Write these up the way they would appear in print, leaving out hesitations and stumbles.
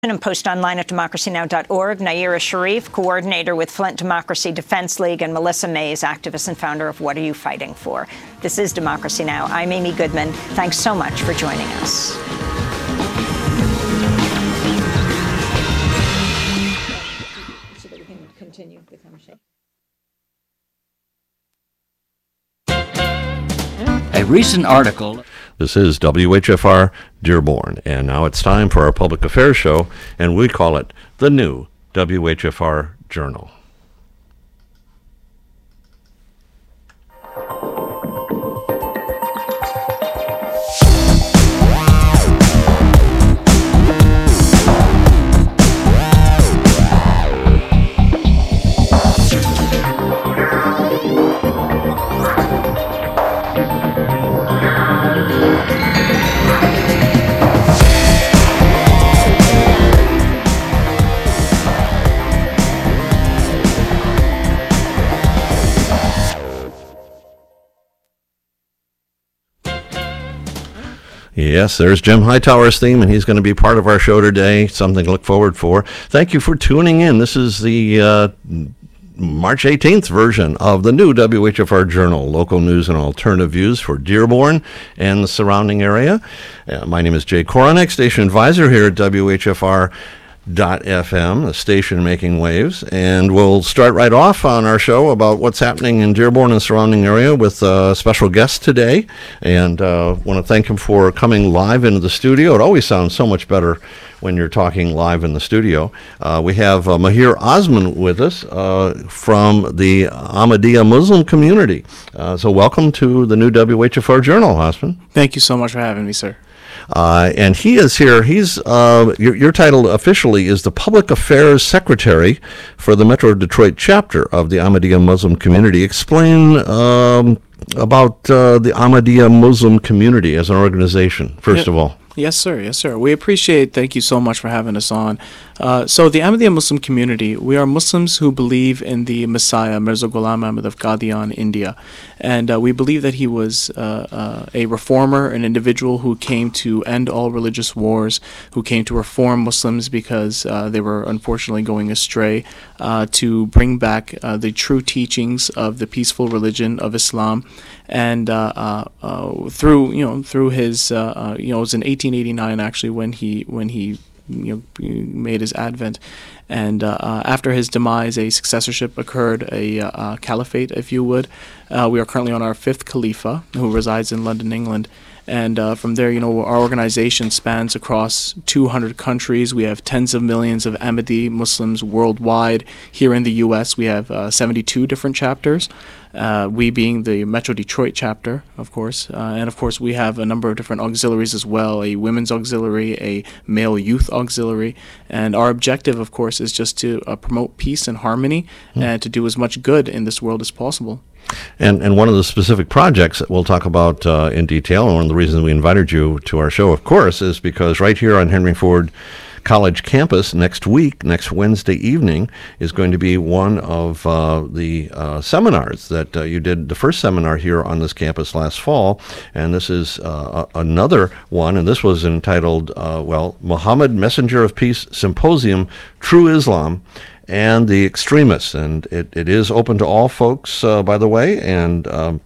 And post online at democracynow.org. Naira Sharif, coordinator with Flint Democracy Defense League, and Melissa Mays, activist and founder of What Are You Fighting For? This is Democracy Now! I'm Amy Goodman. Thanks so much for joining us. So that we can continue the conversation. A recent article. This is WHFR Dearborn, and now it's time for our public affairs show, and we call it the new WHFR Journal. Yes, there's Jim Hightower's theme, and he's going to be part of our show today, something to look forward for. Thank you for tuning in. This is the March 18th version of the new WHFR Journal, local news and alternative views for Dearborn and the surrounding area. My name is Jay Koronek, station advisor here at WHFR FM, the station making waves, and we'll start right off on our show about what's happening in Dearborn and the surrounding area with a special guest today, and want to thank him for coming live into the studio. It always sounds so much better when you're talking live in the studio. We have Mahir Osman with us from the Ahmadiyya Muslim community. So welcome to the new WHFR Journal, Osman. Thank you so much for having me, sir. And he is here. He's your title officially is the Public Affairs Secretary for the Metro Detroit chapter of the Ahmadiyya Muslim community. Explain about the Ahmadiyya Muslim community as an organization, first of all. Yes, sir. Yes, sir. We appreciate. Thank you so much for having us on. So the Ahmadiyya Muslim community, we are Muslims who believe in the Messiah, Mirza Ghulam Ahmad of Qadian, India. And we believe that he was a reformer, an individual who came to end all religious wars, who came to reform Muslims because they were unfortunately going astray, to bring back the true teachings of the peaceful religion of Islam. And through his, it was in 1889 actually when he made his advent, and after his demise, a successorship occurred, a caliphate, if you would. We are currently on our fifth Khalifa, who resides in London, England. And from there, our organization spans across 200 countries. We have tens of millions of Ahmadi Muslims worldwide. Here in the U.S., we have 72 different chapters, we being the Metro Detroit chapter, of course. And, of course, we have a number of different auxiliaries as well, a women's auxiliary, a male youth auxiliary. And our objective, of course, is just to promote peace and harmony and to do as much good in this world as possible. And one of the specific projects that we'll talk about in detail, and one of the reasons we invited you to our show, of course, is because right here on Henry Ford College campus next Wednesday evening, is going to be one of the seminars that you did, the first seminar here on this campus last fall, and this is another one, and this was entitled, Muhammad, Messenger of Peace Symposium, True Islam and the Extremists, and it is open to all folks, by the way, and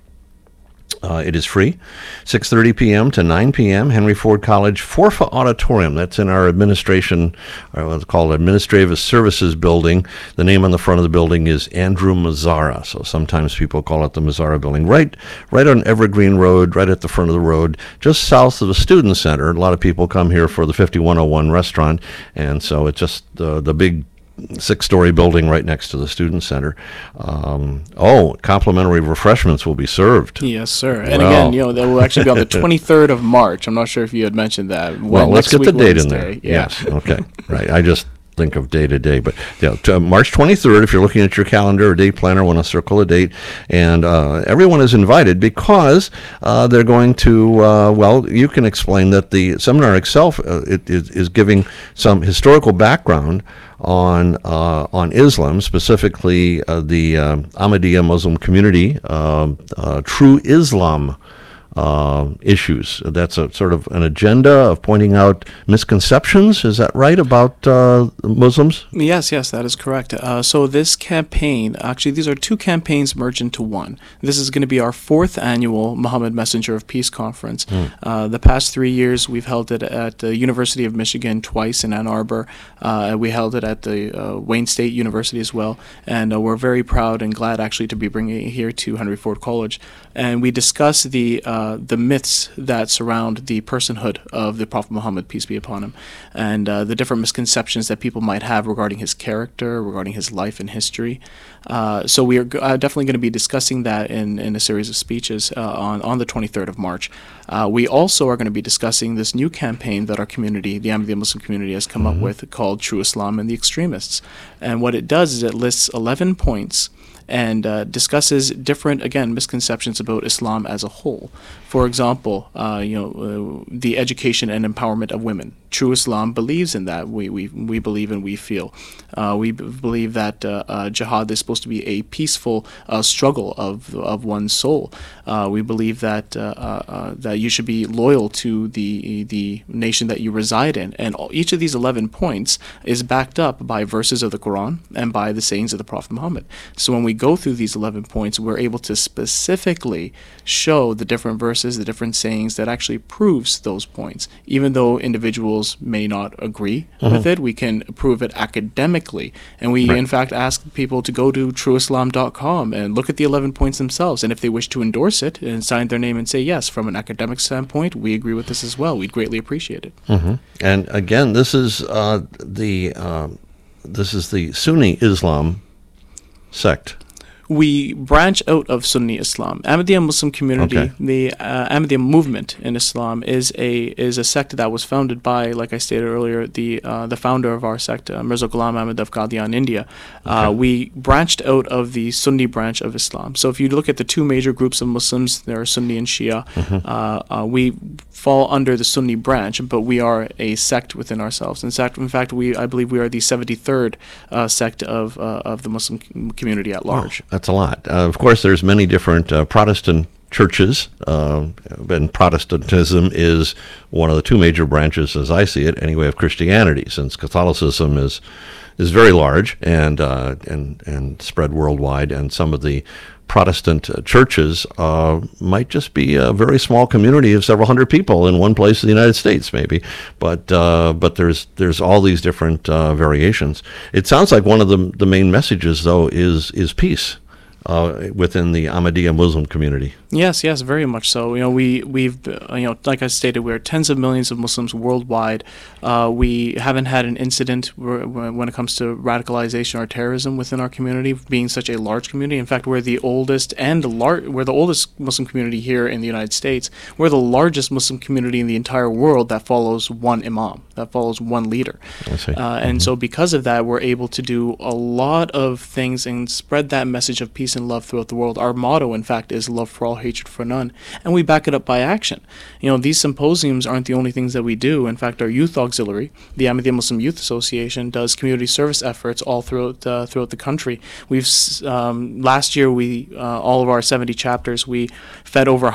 it is free, 6:30 p.m. to 9 p.m., Henry Ford College, Forfa Auditorium. That's in our administration, what's called Administrative Services Building. The name on the front of the building is Andrew Mazzara, so sometimes people call it the Mazzara Building. Right on Evergreen Road, right at the front of the road, just south of the Student Center. A lot of people come here for the 5101 restaurant, and so it's just the big 6-story building right next to the Student Center. Complimentary refreshments will be served. Yes, sir. And again, they will actually be on the 23rd of March. I'm not sure if you had mentioned that. Well, let's get the date Wednesday. in there. Yeah. Yes, okay. Right. I just think of day to day, but March 23rd, if you're looking at your calendar or date planner, want to circle a date, and everyone is invited because they're going to, you can explain that the seminar itself is giving some historical background on Islam, specifically the Ahmadiyya Muslim community, True Islam issues. That's a sort of an agenda of pointing out misconceptions. Is that right about Muslims? Yes, that is correct. So this campaign, actually, these are two campaigns merged into one. This is going to be our 4th annual Muhammad Messenger of Peace Conference. The past 3 years, we've held it at the University of Michigan twice in Ann Arbor. We held it at the Wayne State University as well. And we're very proud and glad, actually, to be bringing it here to Henry Ford College. And we discuss the myths that surround the personhood of the Prophet Muhammad, peace be upon him, and the different misconceptions that people might have regarding his character, regarding his life and history. So we are definitely going to be discussing that in a series of speeches on the 23rd of March. We also are going to be discussing this new campaign that our community, the Ahmadiyya Muslim community, has come up with called True Islam and the Extremists. And what it does is it lists 11 points and discusses different, again, misconceptions about Islam as a whole. For example, the education and empowerment of women. True Islam believes in that. We believe and we feel. We believe that jihad is supposed to be a peaceful struggle of one's soul. We believe that that you should be loyal to the nation that you reside in. And each of these 11 points is backed up by verses of the Quran and by the sayings of the Prophet Muhammad. So when we go through these 11 points, we're able to specifically show the different verses, the different sayings that actually proves those points. Even though individuals may not agree with it, we can prove it academically. And we, in fact, ask people to go to trueislam.com and look at the 11 points themselves. And if they wish to endorse it and sign their name and say, yes, from an academic standpoint, we agree with this as well, we'd greatly appreciate it. And again, this is the Sunni Islam sect. We branch out of Sunni Islam. Ahmadiyya Muslim community, the Ahmadiyya movement in Islam is a sect that was founded by, like I stated earlier, the founder of our sect, Mirza Ghulam Ahmad of Qadian, India. We branched out of the Sunni branch of Islam. So if you look at the two major groups of Muslims, there are Sunni and Shia. We fall under the Sunni branch, but we are a sect within ourselves. In fact, I believe we are the 73rd sect of the Muslim community at large. Oh, that's a lot. Of course, there's many different Protestant churches, and Protestantism is one of the two major branches, as I see it, anyway, of Christianity, since Catholicism is very large and spread worldwide, and some of the Protestant churches might just be a very small community of several hundred people in one place in the United States, maybe. But there's all these different variations. It sounds like one of the main messages, though, is peace within the Ahmadiyya Muslim community. Yes, very much so. We've like I stated, we're tens of millions of Muslims worldwide. We haven't had an incident when it comes to radicalization or terrorism within our community, being such a large community. In fact, we're the oldest Muslim community here in the United States. We're the largest Muslim community in the entire world that follows one imam, that follows one leader. I see. And so because of that, we're able to do a lot of things and spread that message of peace and love throughout the world. Our motto, in fact, is love for all, hatred for none, and we back it up by action. These symposiums aren't the only things that we do. In fact, our youth auxiliary, the Ahmadiyya Muslim Youth Association, does community service efforts all throughout the country. We've last year, all of our 70 chapters, we fed over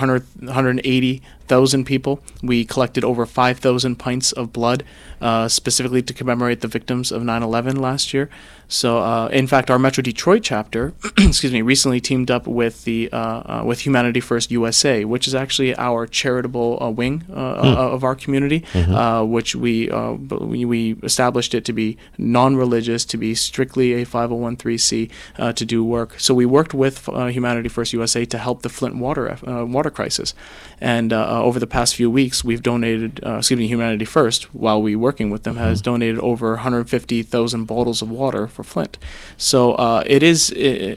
180,000 people. We collected over 5,000 pints of blood, specifically to commemorate the victims of 9/11 last year. So, in fact, our Metro Detroit chapter, recently teamed up with with Humanity First USA, which is actually our charitable wing of our community, which we established it to be non-religious, to be strictly a 501(c) to do work. So we worked with Humanity First USA to help the Flint water crisis, and over the past few weeks, we've donated. Humanity First, while we working with them, has donated over 150,000 bottles of water for Flint. So it is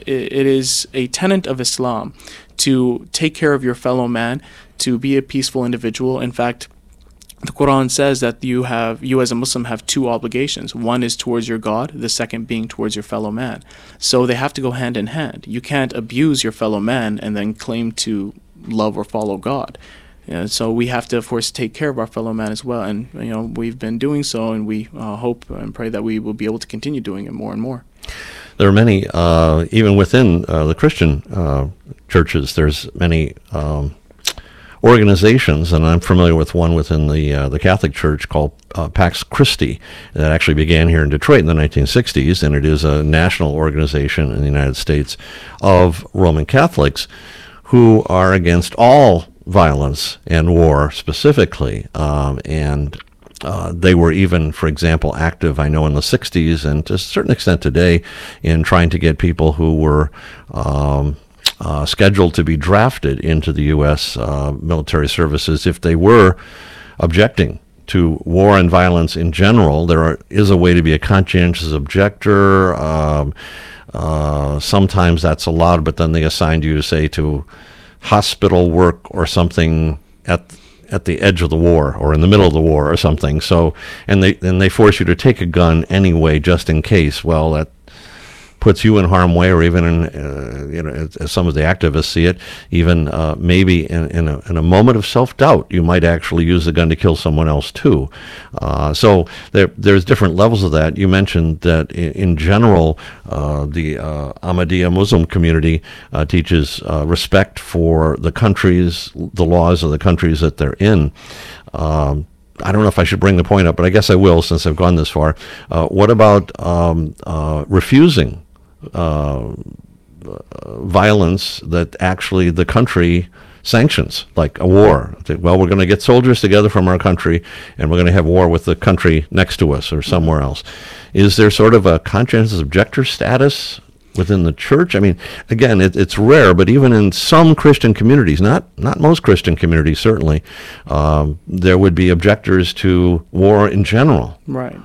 a tenet of Islam to take care of your fellow man, to be a peaceful individual. In fact, the Quran says that you as a Muslim have two obligations. One is towards your God, the second being towards your fellow man. So they have to go hand in hand. You can't abuse your fellow man and then claim to love or follow God. So we have to, of course, take care of our fellow man as well. And, we've been doing so, and we hope and pray that we will be able to continue doing it more and more. There are many, even within the Christian churches, there's many organizations, and I'm familiar with one within the Catholic Church called Pax Christi that actually began here in Detroit in the 1960s, and it is a national organization in the United States of Roman Catholics who are against all violence and war specifically, and they were even, for example, active, I know, in the 60s and to a certain extent today in trying to get people who were scheduled to be drafted into the U.S. Military services if they were objecting to war and violence in general. There is a way to be a conscientious objector. Sometimes that's allowed, but then they assigned you, say, to hospital work or something at the edge of the war or in the middle of the war or something. So, and they force you to take a gun anyway, just in case. Well, that puts you in harm's way, or even in, as some of the activists see it, even maybe in a moment of self-doubt, you might actually use the gun to kill someone else too. So there's different levels of that. You mentioned that in general, the Ahmadiyya Muslim community teaches respect for the countries, the laws of the countries that they're in. I don't know if I should bring the point up, but I guess I will since I've gone this far. What about refusing violence that actually the country sanctions, like a war? Well, we're going to get soldiers together from our country, and we're going to have war with the country next to us or somewhere else. Is there sort of a conscientious objector status within the church? I mean, again, it's rare, but even in some Christian communities, not most Christian communities certainly, there would be objectors to war in general. Right.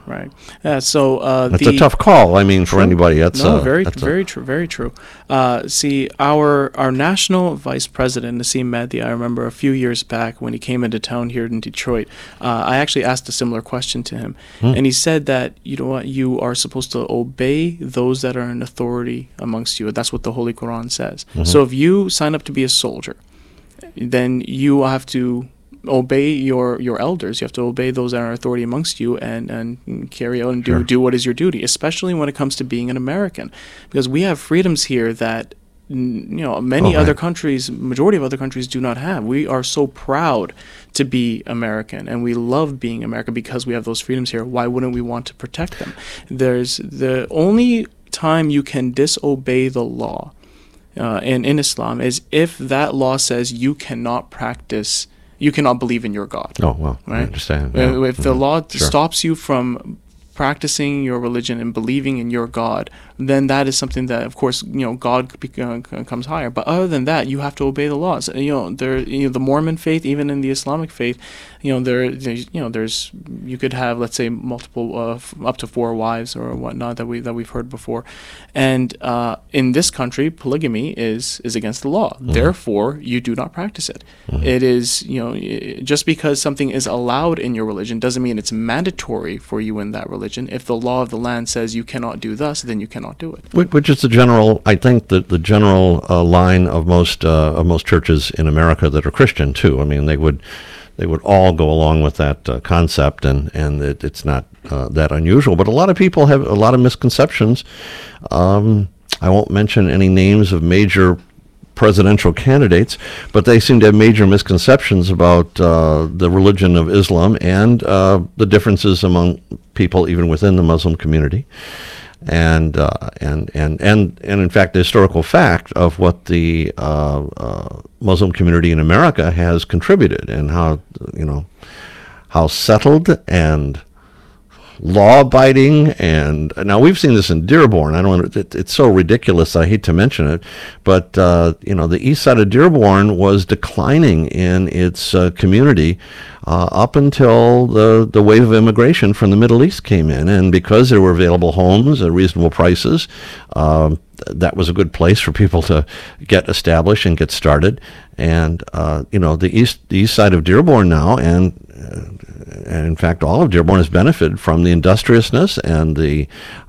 So that's a tough call. I mean, for anybody, that's very true. See, our national vice president, Nassim Mehdi, I remember a few years back when he came into town here in Detroit, I actually asked a similar question to him, and he said that, you know what, you are supposed to obey those that are in authority amongst you. That's what the Holy Quran says. So if you sign up to be a soldier, then you have to obey your elders. You have to obey those that are authority amongst you and carry out and do what is your duty, especially when it comes to being an American, because we have freedoms here that many other countries, majority of other countries, do not have. We are so proud to be American, and we love being American because we have those freedoms here. Why wouldn't we want to protect them? There's the only time you can disobey the law in Islam is if that law says you cannot believe in your God. Oh, well, right? I understand. If the law stops you from practicing your religion and believing in your God, then that is something that, of course, God comes higher. But other than that, you have to obey the laws. The Mormon faith, even in the Islamic faith, there's you could have, let's say, multiple up to 4 wives or whatnot that we've heard before, and in this country, polygamy is against the law. Therefore, you do not practice it. It is just because something is allowed in your religion doesn't mean it's mandatory for you in that religion. If the law of the land says you cannot do thus, then you cannot do it. Which is the general, I think, the general line of most churches in America that are Christian too. I mean, they would all go along with that concept, and it's not that unusual. But a lot of people have a lot of misconceptions. I won't mention any names of major presidential candidates, but they seem to have major misconceptions about the religion of Islam and the differences among people even within the Muslim community. And in fact, the historical fact of what the Muslim community in America has contributed, and how settled and law-abiding, and now we've seen this in Dearborn. It's so ridiculous, I hate to mention it, but the east side of Dearborn was declining in its community up until the wave of immigration from the Middle East came in, and because there were available homes at reasonable prices, that was a good place for people to get established and get started. And the east side of Dearborn now, and in fact all of Dearborn, has benefited from the industriousness and the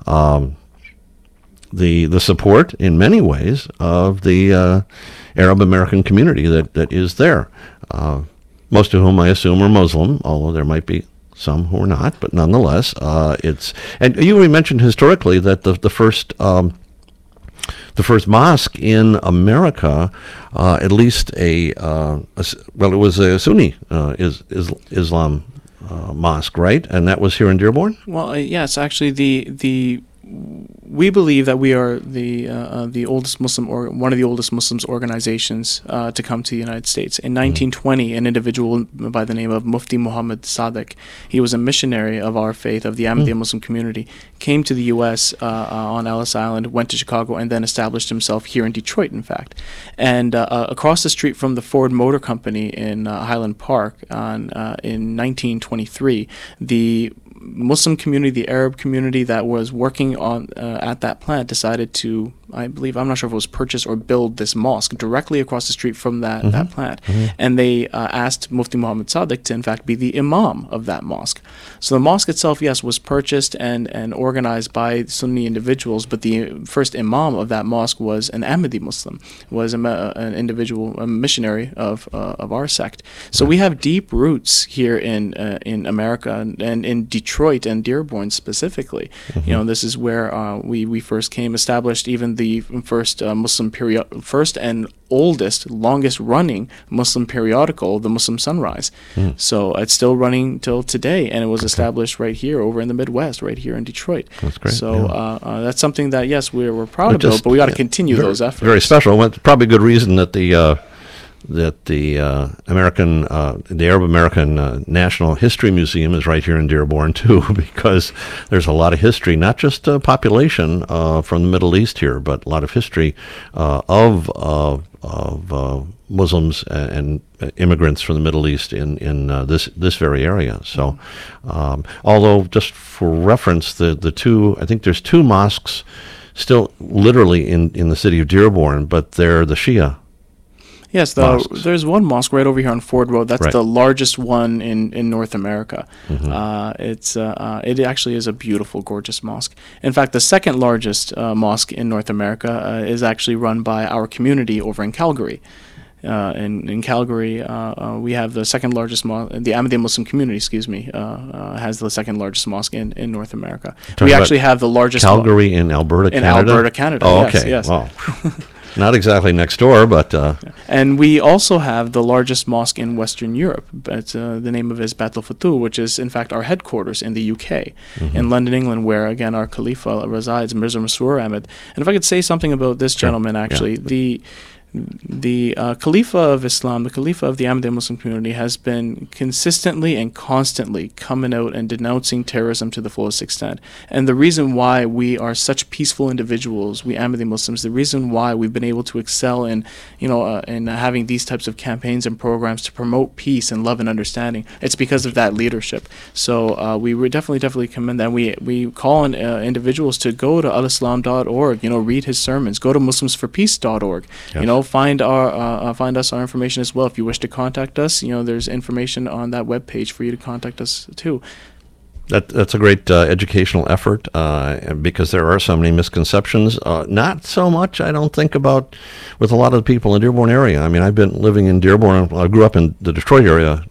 support in many ways of the Arab American community that is there. Most of whom I assume are Muslim, although there might be some who are not, but nonetheless, and you mentioned historically that the first the first mosque in America, at least it was a Sunni Islam mosque, right? And that was here in Dearborn? Well, yes, actually, we believe that we are the oldest Muslim, or one of the oldest Muslims organizations to come to the United States. In 1920, an individual by the name of Mufti Muhammad Sadiq, he was a missionary of our faith, of the Ahmadiyya Muslim community, came to the U.S. On Ellis Island, went to Chicago, and then established himself here in Detroit, in fact. And across the street from the Ford Motor Company in Highland Park in 1923, the Muslim community, the Arab community that was working on at that plant, decided to, I'm not sure if it was purchase or build this mosque directly across the street from that plant. And they asked Mufti Muhammad Sadiq to, in fact, be the imam of that mosque. So the mosque itself, yes, was purchased and organized by Sunni individuals, but the first imam of that mosque was an Ahmadi Muslim, was an individual, a missionary of our sect. So we have deep roots here in America and in Detroit and Dearborn specifically. You know, this is where we first came, established even the first first and oldest, longest running Muslim periodical, the Muslim Sunrise. So it's still running till today, and it was established right here over in the Midwest, right here in Detroit. That's great. So that's something that, yes, we're proud of, but we got to continue those efforts. Very special. Well, probably good reason that the Arab American National History Museum is right here in Dearborn too, because there's a lot of history, not just population from the Middle East here, but a lot of history of Muslims and immigrants from the Middle East in this very area. So, although just for reference, the two, I think there's two mosques still literally in the city of Dearborn, but they're the Shia. Yes, there's one mosque right over here on Ford Road. That's the largest one in North America. It actually is a beautiful, gorgeous mosque. In fact, the second largest mosque in North America is actually run by our community over in Calgary. In Calgary, we have the second largest mosque. The Ahmadiyya Muslim community, has the second largest mosque in North America. We actually have the largest Calgary in Alberta, Canada. In Alberta, Canada. Oh, okay. Yes. Wow. Not exactly next door, but... And we also have the largest mosque in Western Europe. But the name of it is Bat al Futuh, which is, in fact, our headquarters in the UK, in London, England, where, again, our Khalifa resides, Mirza Masroor Ahmed. And if I could say something about this gentleman, actually, the Khalifa of Islam, the Khalifa of the Ahmadiyya Muslim community, has been consistently and constantly coming out and denouncing terrorism to the fullest extent. And the reason why we are such peaceful individuals, we Ahmadiyya Muslims, the reason why we've been able to excel in having these types of campaigns and programs to promote peace and love and understanding, it's because of that leadership. So we would definitely commend that. We call on individuals to go to alislam.org, read his sermons, go to muslimsforpeace.org, yes. Find us our information as well. If you wish to contact us, there's information on that webpage for you to contact us too. That's a great educational effort because there are so many misconceptions. Not so much, I don't think, about with a lot of the people in the Dearborn area. I mean, I've been living in Dearborn. I grew up in the Detroit area.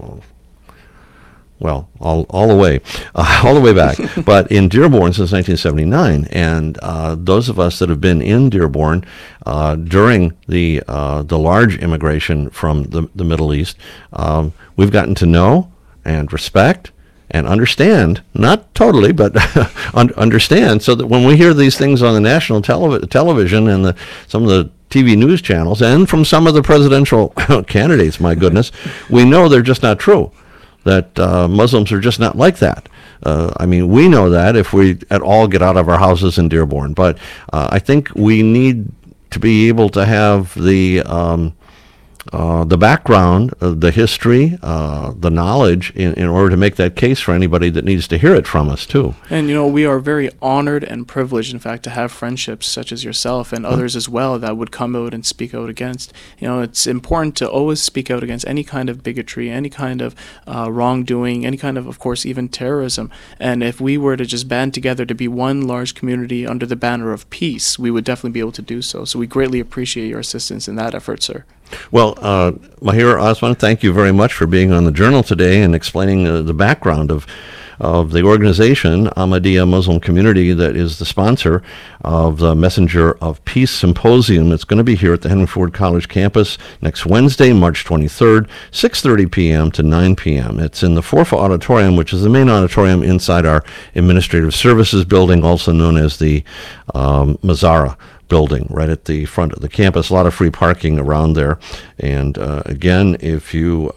Well, all the way back, but in Dearborn since 1979, and those of us that have been in Dearborn during the large immigration from the Middle East, we've gotten to know and respect and understand, not totally, but understand, so that when we hear these things on the national television and some of the TV news channels, and from some of the presidential candidates, my goodness, we know they're just not true. That Muslims are just not like that. We know that if we at all get out of our houses in Dearborn. But I think we need to be able to have the background, the history, the knowledge in order to make that case for anybody that needs to hear it from us, too. And, we are very honored and privileged, in fact, to have friendships such as yourself and others as well that would come out and speak out against. It's important to always speak out against any kind of bigotry, any kind of wrongdoing, any kind of course, even terrorism. And if we were to just band together to be one large community under the banner of peace, we would definitely be able to do so. So we greatly appreciate your assistance in that effort, sir. Well, Mahir Osman, thank you very much for being on the Journal today and explaining the background of of the organization, Ahmadiyya Muslim Community, that is the sponsor of the Messenger of Peace Symposium. It's going to be here at the Henry Ford College campus next Wednesday, March 23rd, 6:30 p.m. to 9 p.m. It's in the Forfa Auditorium, which is the main auditorium inside our Administrative Services building, also known as the Mazara building, right at the front of the campus. A lot of free parking around there. And again, if you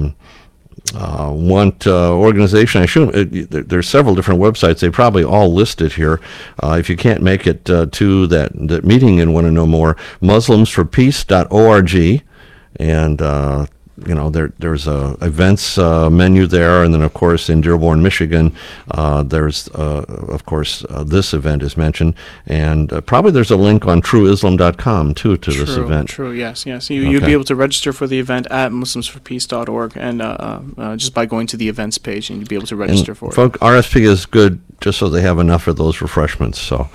want organization, I assume there's several different websites. They probably all listed here. If you can't make it to that meeting and want to know more, muslimsforpeace.org, and there's a events menu there, and then of course in Dearborn, Michigan, there's of course this event is mentioned, and probably there's a link on trueislam.com too to this event. True, yes. You'd be able to register for the event at muslimsforpeace.org, and just by going to the events page, and you'd be able to register for it. RSP is good, just so they have enough of those refreshments. So.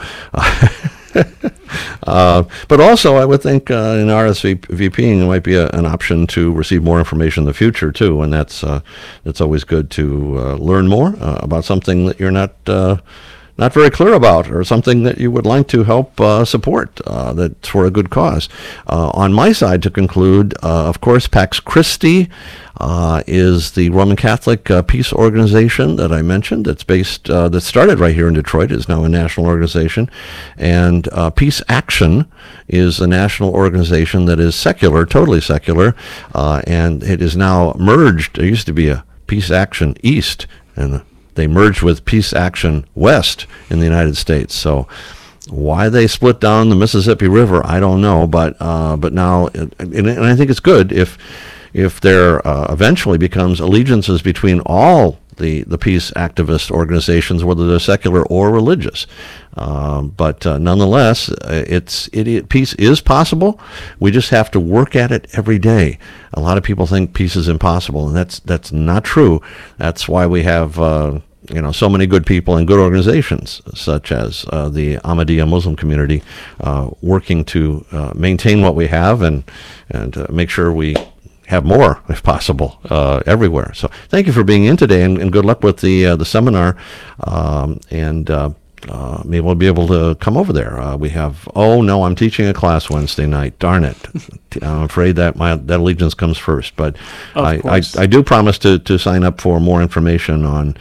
But also, I would think in RSVPing, it might be an option to receive more information in the future too, and that's always good to learn more about something that you're not very clear about, or something that you would like to help support that's for a good cause. On my side, to conclude, of course, Pax Christi is the Roman Catholic peace organization that I mentioned. That's based, that started right here in Detroit, is now a national organization. And Peace Action is a national organization that is secular, totally secular, and it is now merged. There used to be a Peace Action East, and they merged with Peace Action West in the United States. So why they split down the Mississippi River, I don't know. But now, and I think it's good if there eventually becomes allegiances between all the peace activist organizations, whether they're secular or religious. But nonetheless, peace is possible. We just have to work at it every day. A lot of people think peace is impossible, and that's not true. That's why we have so many good people and good organizations, such as the Ahmadiyya Muslim Community, working to maintain what we have and make sure we have more, if possible, everywhere. So thank you for being in today, and good luck with the seminar, and maybe we'll be able to come over there. We have, I'm teaching a class Wednesday night. Darn it. I'm afraid that that allegiance comes first. But I do promise to sign up for more information on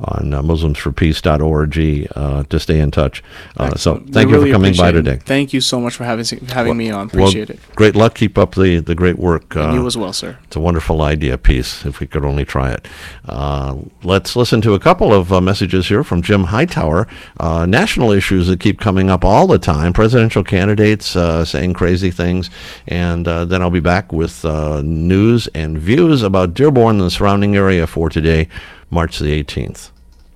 muslimsforpeace.org to stay in touch. So thank you for coming by today. Thank you so much for having me on. Appreciate it. Great luck. Keep up the great work. And you as well, sir. It's a wonderful idea, peace, if we could only try it. Let's listen to a couple of messages here from Jim Hightower. National issues that keep coming up all the time, presidential candidates saying crazy things, and then I'll be back with news and views about Dearborn and the surrounding area for today, March the 18th.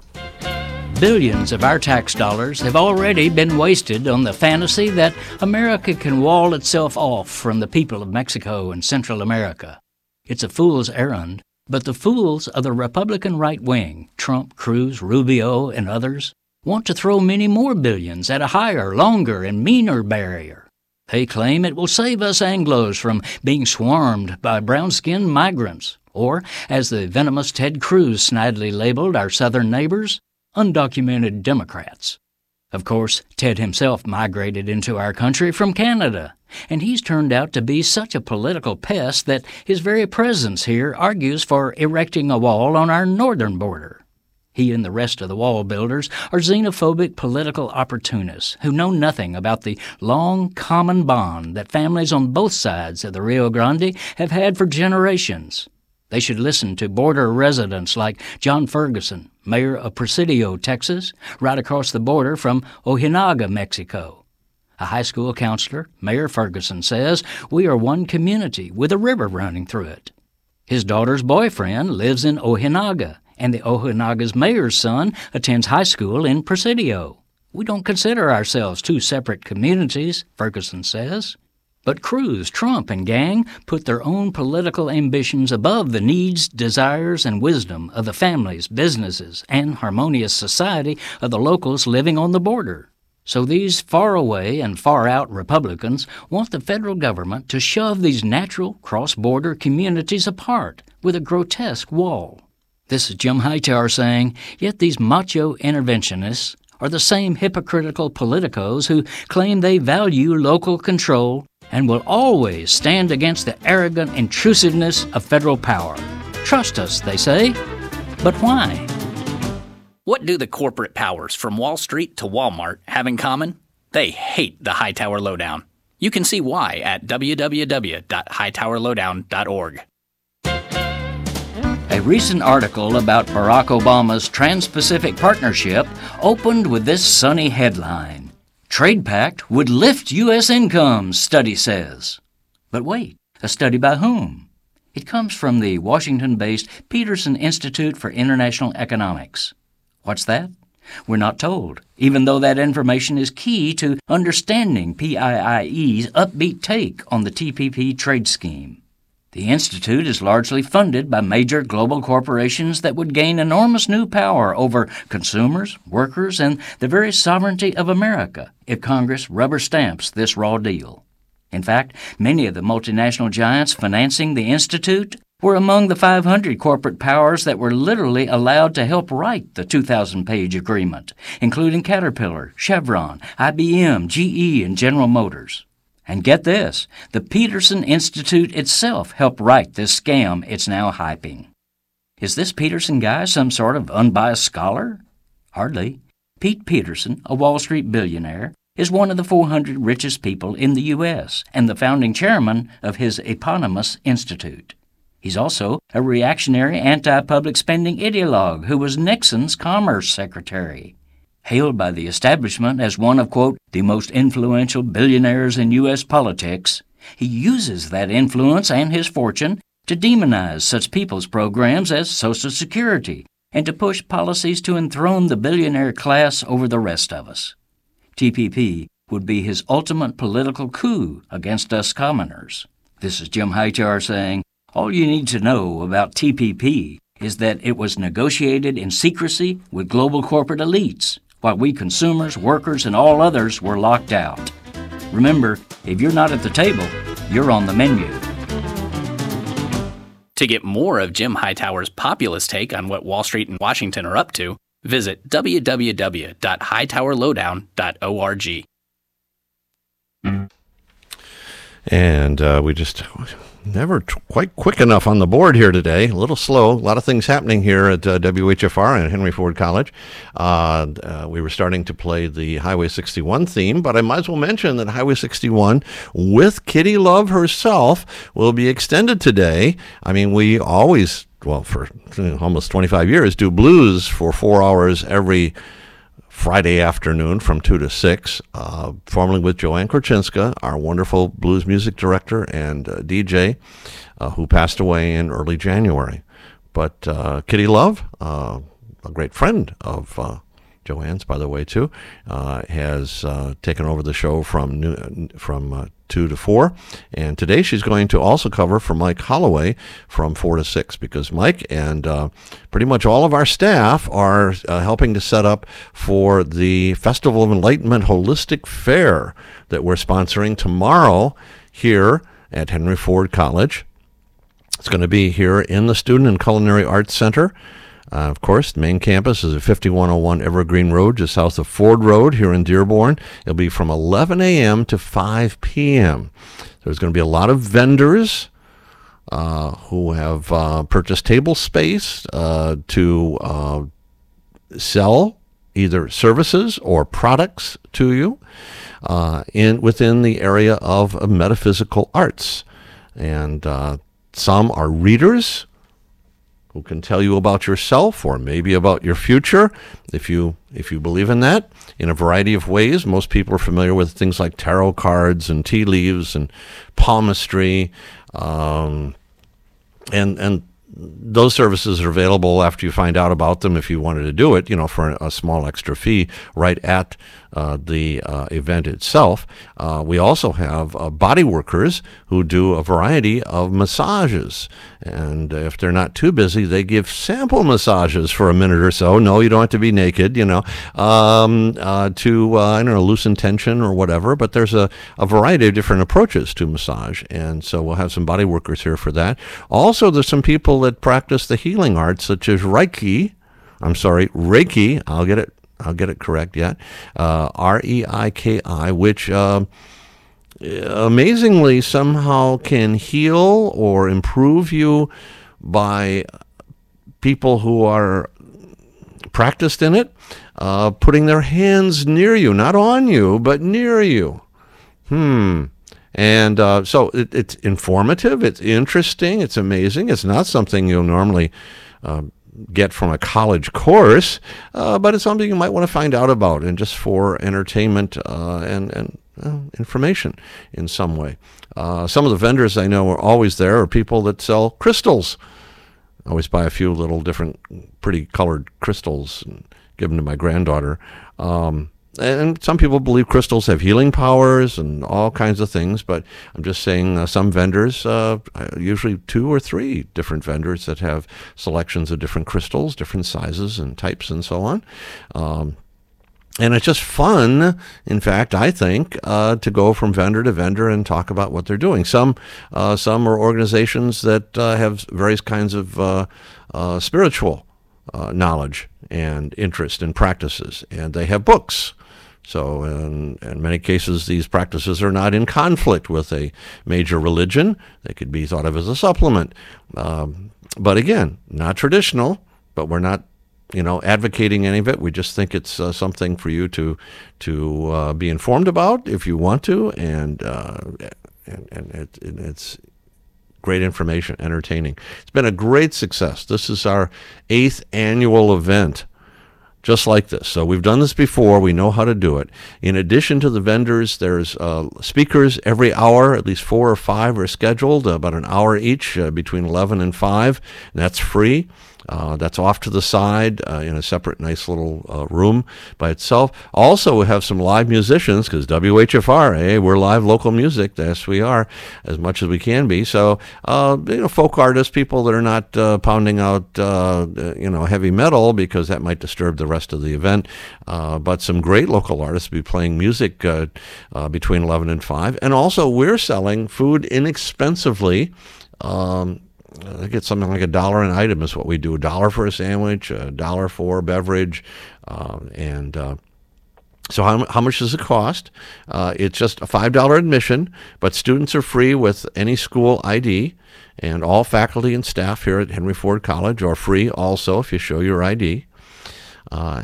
Billions of our tax dollars have already been wasted on the fantasy that America can wall itself off from the people of Mexico and Central America. It's a fool's errand, but the fools of the Republican right wing, Trump, Cruz, Rubio, and others, want to throw many more billions at a higher, longer, and meaner barrier. They claim it will save us Anglos from being swarmed by brown-skinned migrants, or, as the venomous Ted Cruz snidely labeled our southern neighbors, undocumented Democrats. Of course, Ted himself migrated into our country from Canada, and he's turned out to be such a political pest that his very presence here argues for erecting a wall on our northern border. He and the rest of the wall builders are xenophobic political opportunists who know nothing about the long common bond that families on both sides of the Rio Grande have had for generations. They should listen to border residents like John Ferguson, mayor of Presidio, Texas, right across the border from Ojinaga, Mexico. A high school counselor, Mayor Ferguson, says we are one community with a river running through it. His daughter's boyfriend lives in Ojinaga, and the Ojinaga's mayor's son attends high school in Presidio. We don't consider ourselves two separate communities, Ferguson says. But Cruz, Trump, and gang put their own political ambitions above the needs, desires, and wisdom of the families, businesses, and harmonious society of the locals living on the border. So these far-away and far-out Republicans want the federal government to shove these natural cross-border communities apart with a grotesque wall. This is Jim Hightower saying, yet these macho interventionists are the same hypocritical politicos who claim they value local control and will always stand against the arrogant intrusiveness of federal power. Trust us, they say. But why? What do the corporate powers from Wall Street to Walmart have in common? They hate the Hightower Lowdown. You can see why at www.hightowerlowdown.org. A recent article about Barack Obama's Trans-Pacific Partnership opened with this sunny headline: Trade Pact would lift U.S. incomes, study says. But wait, a study by whom? It comes from the Washington-based Peterson Institute for International Economics. What's that? We're not told, even though that information is key to understanding PIIE's upbeat take on the TPP trade scheme. The Institute is largely funded by major global corporations that would gain enormous new power over consumers, workers, and the very sovereignty of America if Congress rubber stamps this raw deal. In fact, many of the multinational giants financing the Institute were among the 500 corporate powers that were literally allowed to help write the 2,000-page agreement, including Caterpillar, Chevron, IBM, GE, and General Motors. And get this, the Peterson Institute itself helped write this scam it's now hyping. Is this Peterson guy some sort of unbiased scholar? Hardly. Pete Peterson, a Wall Street billionaire, is one of the 400 richest people in the U.S. and the founding chairman of his eponymous institute. He's also a reactionary anti-public spending ideologue who was Nixon's commerce secretary. Hailed by the establishment as one of, quote, the most influential billionaires in U.S. politics, he uses that influence and his fortune to demonize such people's programs as Social Security and to push policies to enthrone the billionaire class over the rest of us. TPP would be his ultimate political coup against us commoners. This is Jim Hightower saying, all you need to know about TPP is that it was negotiated in secrecy with global corporate elites, while we consumers, workers, and all others were locked out. Remember, if you're not at the table, you're on the menu. To get more of Jim Hightower's populist take on what Wall Street and Washington are up to, visit www.hightowerlowdown.org. And we just never quite quick enough on the board here today. A little slow. A lot of things happening here at WHFR and Henry Ford College. We were starting to play the Highway 61 theme, but I might as well mention that Highway 61 with Kitty Love herself will be extended today. I mean, we always, well, for almost 25 years, do blues for 4 hours every Friday afternoon from 2 to 6, formerly with Joanne Korchinska, our wonderful blues music director and DJ, who passed away in early January. But Kitty Love, a great friend of Joanne's, by the way, too, has taken over the show from 2 to 4. And today she's going to also cover for Mike Holloway from 4 to 6, because Mike and pretty much all of our staff are helping to set up for the Festival of Enlightenment Holistic Fair that we're sponsoring tomorrow here at Henry Ford College. It's going to be here in the Student and Culinary Arts Center. Of course, the main campus is at 5101 Evergreen Road, just south of Ford Road here in Dearborn. It'll be from 11 a.m. to 5 p.m. There's going to be a lot of vendors who have purchased table space to sell either services or products to you within the area of metaphysical arts. And some are readers who can tell you about yourself or maybe about your future, if you believe in that, in a variety of ways. Most people are familiar with things like tarot cards and tea leaves and palmistry, and those services are available after you find out about them if you wanted to do it, for a small extra fee right at the event itself. We also have body workers who do a variety of massages. And if they're not too busy, they give sample massages for a minute or so. No, you don't have to be naked, to, loosen tension or whatever. But there's a variety of different approaches to massage. And so we'll have some body workers here for that. Also, there's some people people that practice the healing arts, such as Reiki. I'll get it correct yet. Reiki, which amazingly somehow can heal or improve you by people who are practiced in it, putting their hands near you, not on you, but near you. And so it's informative, it's interesting, it's amazing. It's not something you'll normally get from a college course, but it's something you might want to find out about, and just for entertainment and information in some way. Some of the vendors I know are always there are people that sell crystals. I always buy a few little different pretty colored crystals and give them to my granddaughter. And some people believe crystals have healing powers and all kinds of things, but I'm just saying some vendors, usually 2 or 3 different vendors that have selections of different crystals, different sizes and types and so on. And it's just fun, in fact, I think, to go from vendor to vendor and talk about what they're doing. Some are organizations that have various kinds of spiritual knowledge and interest and practices, and they have books. So in many cases, these practices are not in conflict with a major religion. They could be thought of as a supplement. But again, not traditional, but we're not advocating any of it. We just think it's something for you to be informed about if you want to, and it's great information, entertaining. It's been a great success. This is our 8th annual event, just like this. So we've done this before. We know how to do it. In addition to the vendors, there's speakers every hour. At least 4 or 5 are scheduled, about an hour each, between 11 and 5. And that's free. That's off to the side in a separate nice little room by itself. Also, we have some live musicians, because WHFR, we're live local music. Yes, we are, as much as we can be. So, folk artists, people that are not pounding out, heavy metal, because that might disturb the rest of the event. But some great local artists will be playing music between 11 and 5. And also, we're selling food inexpensively. I get something like $1 an item is what we do. $1 for a sandwich, $1 for a beverage, so how much does it cost? It's just a $5 admission, but students are free with any school ID, and all faculty and staff here at Henry Ford College are free also if you show your ID. Oh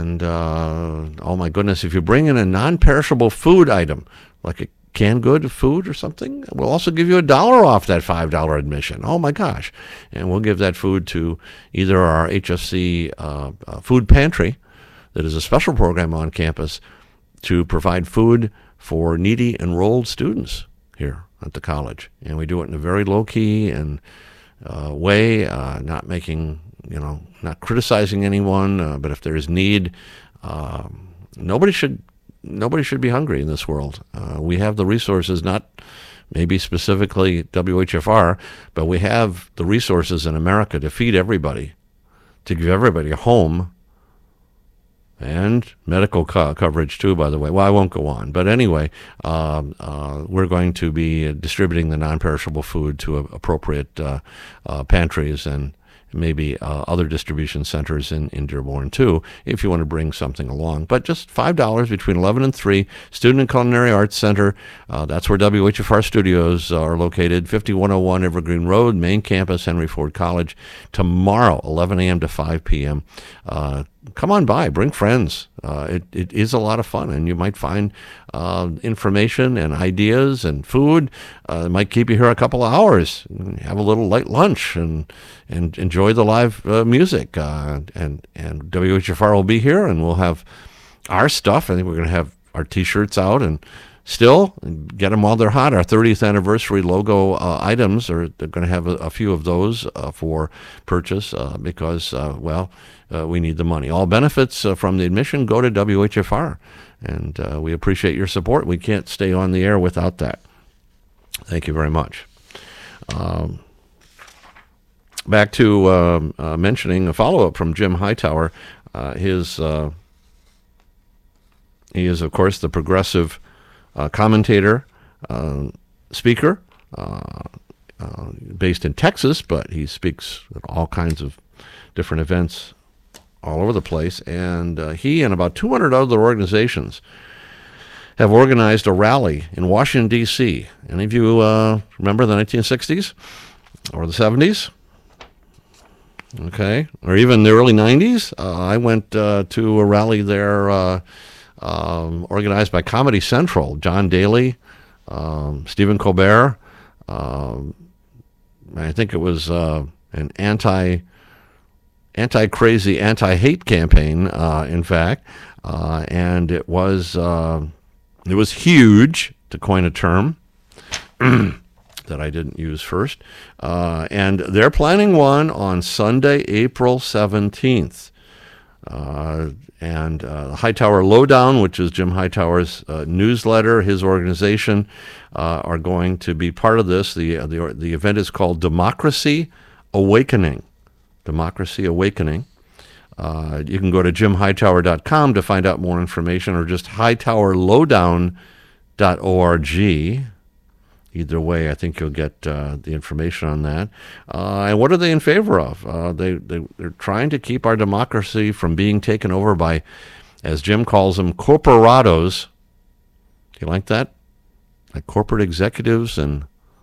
my goodness, if you bring in a non-perishable food item, like a canned good food or something, we'll also give you $1 off that $5 admission. Oh my gosh. And we'll give that food to either our HFC food pantry, that is a special program on campus to provide food for needy enrolled students here at the college. And we do it in a very low-key and way, not making, not criticizing anyone, but if there is need, nobody should be hungry in this world. We have the resources, not maybe specifically WHFR, but we have the resources in America to feed everybody, to give everybody a home, and medical coverage too, by the way. Well, I won't go on. But anyway, we're going to be distributing the non-perishable food to appropriate pantries and maybe other distribution centers in Dearborn, too, if you want to bring something along. But just $5 between 11 and 3, Student and Culinary Arts Center. That's where WHFR Studios are located, 5101 Evergreen Road, main campus, Henry Ford College. Tomorrow, 11 a.m. to 5 p.m. Come on by, bring friends. It is a lot of fun, and you might find information and ideas and food. It might keep you here a couple of hours. Have a little light lunch and enjoy the live music. And WHFR will be here, and we'll have our stuff. I think we're going to have our T-shirts out, and still get them while they're hot. Our 30th anniversary logo items they're going to have a few of those for purchase because we need the money. All benefits from the admission go to WHFR, and we appreciate your support. We can't stay on the air without that. Thank you very much. Back to mentioning a follow-up from Jim Hightower. He is, of course, the progressive commentator, speaker, based in Texas, but he speaks at all kinds of different events all over the place. And he and about 200 other organizations have organized a rally in Washington, D.C. Any of you remember the 1960s or the 70s? Okay, or even the early 90s? I went to a rally there organized by Comedy Central. John Daly, Stephen Colbert. I think it was an anti-crazy, anti-hate campaign, in fact, and it was huge, to coin a term that I didn't use first, and they're planning one on Sunday, April 17th. And Hightower Lowdown, which is Jim Hightower's newsletter, his organization, are going to be part of this. The event is called Democracy Awakening. Democracy Awakening. You can go to jimhightower.com to find out more information, or just hightowerlowdown.org. Either way, I think you'll get the information on that. And what are they in favor of? They're trying to keep our democracy from being taken over by, as Jim calls them, corporados. Do you like that? Like corporate executives and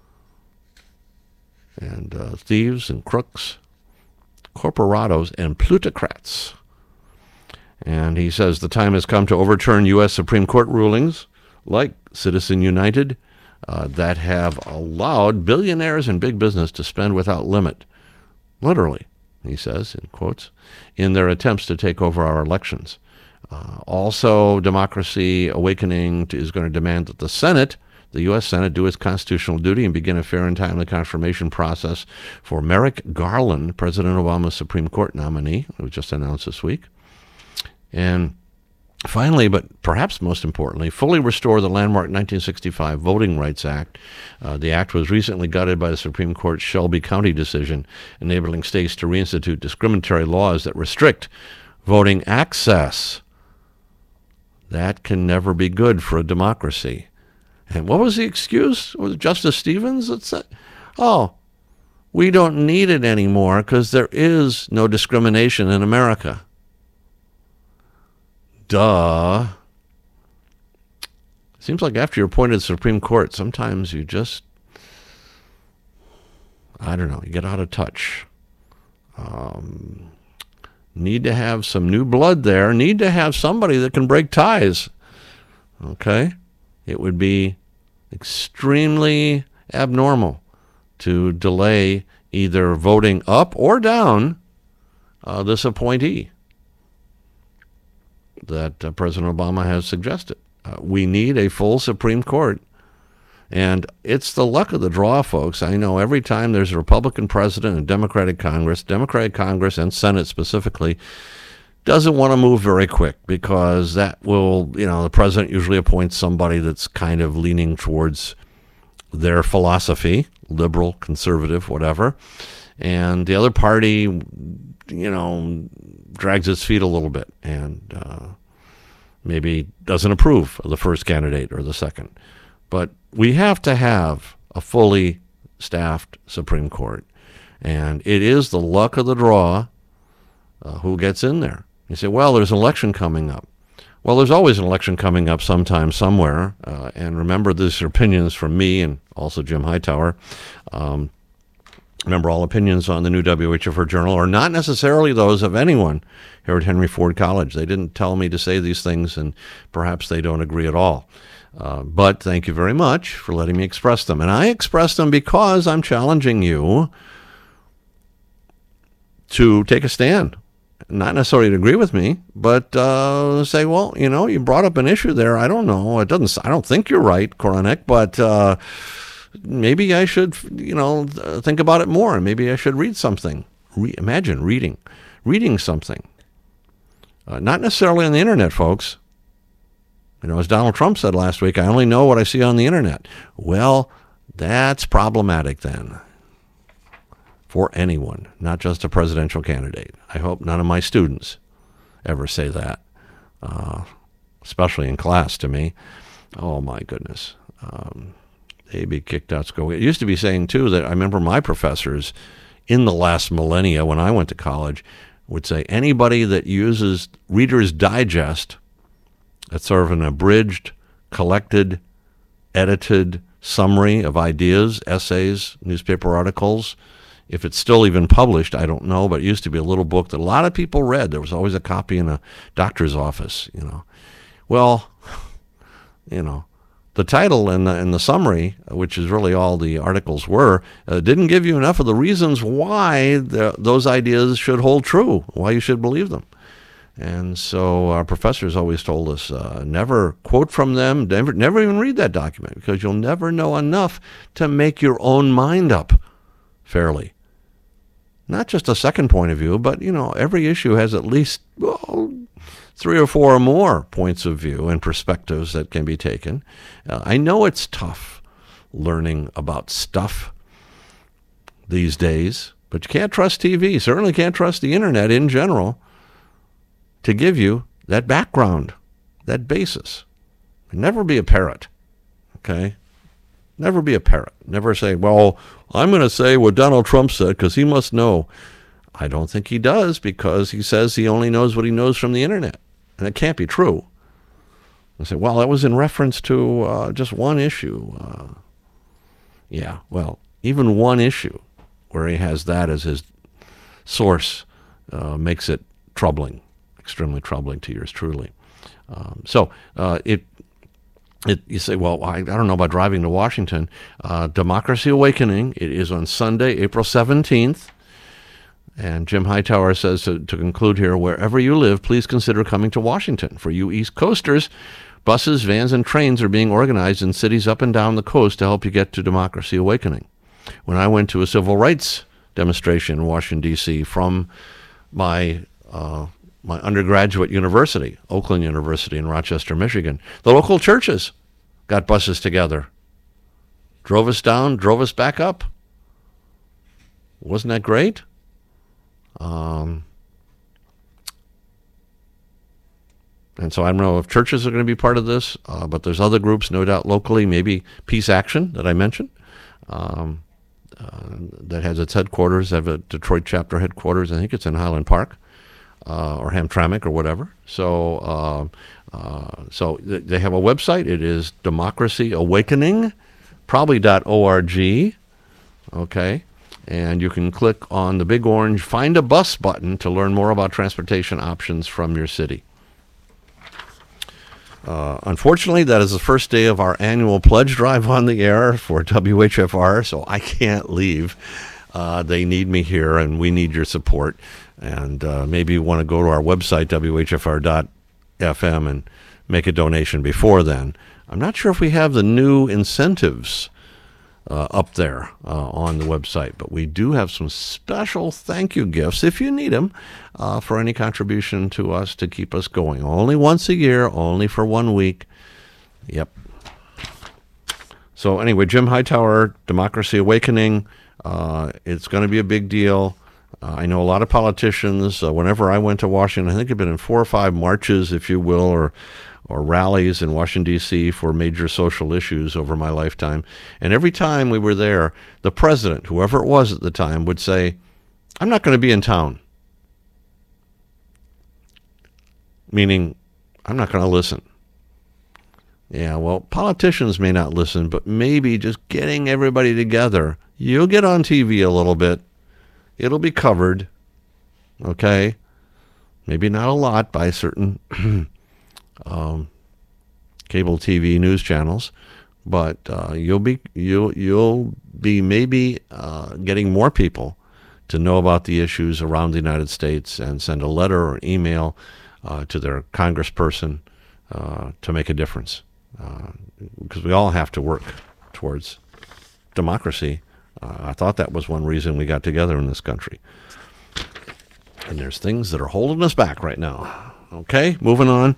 thieves and crooks. Corporados and plutocrats. And he says the time has come to overturn U.S. Supreme Court rulings like Citizen United, that have allowed billionaires and big business to spend without limit, literally, he says, in quotes, in their attempts to take over our elections. Also, Democracy Awakening is going to demand that the Senate, the U.S. Senate, do its constitutional duty and begin a fair and timely confirmation process for Merrick Garland, President Obama's Supreme Court nominee, who was just announced this week. And finally, but perhaps most importantly, fully restore the landmark 1965 Voting Rights Act. The act was recently gutted by the Supreme Court's Shelby County decision, enabling states to reinstitute discriminatory laws that restrict voting access. That can never be good for a democracy. And what was the excuse? Was it Justice Stevens that said, oh, we don't need it anymore because there is no discrimination in America. Duh. Seems like after you're appointed to the Supreme Court, sometimes you just, I don't know, you get out of touch. Need to have some new blood there. Need to have somebody that can break ties. Okay? It would be extremely abnormal to delay either voting up or down this appointee that President Obama has suggested. We need a full Supreme Court. And it's the luck of the draw, folks. I know every time there's a Republican president and Democratic Congress and Senate specifically, doesn't want to move very quick because that will, the president usually appoints somebody that's kind of leaning towards their philosophy, liberal, conservative, whatever. And the other party, drags its feet a little bit and maybe doesn't approve of the first candidate or the second. But we have to have a fully staffed Supreme Court. And it is the luck of the draw who gets in there. You say, well, there's an election coming up. Well, there's always an election coming up sometime, somewhere. And remember, these are opinions from me and also Jim Hightower. Remember, all opinions on the new WHFR Journal are not necessarily those of anyone here at Henry Ford College. They didn't tell me to say these things, and perhaps they don't agree at all. But thank you very much for letting me express them. And I express them because I'm challenging you to take a stand. Not necessarily to agree with me, but say, well, you brought up an issue there. I don't know. I don't think you're right, Koranek, but maybe I should, think about it more. And maybe I should read something. Imagine reading something. Not necessarily on the internet, folks. As Donald Trump said last week, I only know what I see on the internet. Well, that's problematic then. For anyone, not just a presidential candidate. I hope none of my students ever say that, especially in class to me. Oh, my goodness. A, be kicked out, school. It used to be saying, too, that I remember my professors in the last millennia when I went to college would say anybody that uses Reader's Digest, that's sort of an abridged, collected, edited summary of ideas, essays, newspaper articles. If it's still even published, I don't know, but it used to be a little book that a lot of people read. There was always a copy in a doctor's office, Well, the title and the summary, which is really all the articles were, didn't give you enough of the reasons why those ideas should hold true, why you should believe them. And so our professors always told us, never quote from them, never even read that document, because you'll never know enough to make your own mind up fairly. Not just a second point of view, but, every issue has at least 3 or 4 or more points of view and perspectives that can be taken. I know it's tough learning about stuff these days, but you can't trust TV. Certainly can't trust the internet in general to give you that background, that basis. Never be a parrot, okay? Never be a parrot. Never say, well, I'm going to say what Donald Trump said because he must know. I don't think he does, because he says he only knows what he knows from the internet. And it can't be true. I say, well, that was in reference to just one issue. Yeah, well, even one issue where he has that as his source makes it troubling, extremely troubling to yours truly. You say, well, I don't know about driving to Washington. Democracy Awakening, it is on Sunday, April 17th. And Jim Hightower says, to conclude here, wherever you live, please consider coming to Washington. For you East Coasters, buses, vans, and trains are being organized in cities up and down the coast to help you get to Democracy Awakening. When I went to a civil rights demonstration in Washington, D.C. from my undergraduate university, Oakland University in Rochester, Michigan, the local churches got buses together, drove us down, drove us back up. Wasn't that great? And so I don't know if churches are going to be part of this, but there's other groups, no doubt, locally, maybe Peace Action that I mentioned, that has its headquarters, have a Detroit chapter headquarters. I think it's in Highland Park or Hamtramck or whatever. So they have a website. It is Democracy Awakening, probably .org. Okay. And you can click on the big orange Find a Bus button to learn more about transportation options from your city. Unfortunately, that is the first day of our annual pledge drive on the air for WHFR, so I can't leave. They need me here, and we need your support. And maybe you want to go to our website, WHFR.FM, and make a donation before then. I'm not sure if we have the new incentives up there on the website, but we do have some special thank you gifts, if you need them, for any contribution to us to keep us going. Only once a year, only for 1 week. Yep. So anyway, Jim Hightower, Democracy Awakening, it's going to be a big deal. I know a lot of politicians. Whenever I went to Washington, I think I've been in 4 or 5 marches, if you will, or rallies in Washington, D.C. for major social issues over my lifetime. And every time we were there, the president, whoever it was at the time, would say, I'm not going to be in town. Meaning, I'm not going to listen. Yeah, well, politicians may not listen, but maybe just getting everybody together. You'll get on TV a little bit. It'll be covered. Okay? Maybe not a lot by certain cable TV news channels, but you'll be maybe getting more people to know about the issues around the United States and send a letter or an email to their congressperson to make a difference, because we all have to work towards democracy. I thought that was one reason we got together in this country. And there's things that are holding us back right now. Okay, moving on.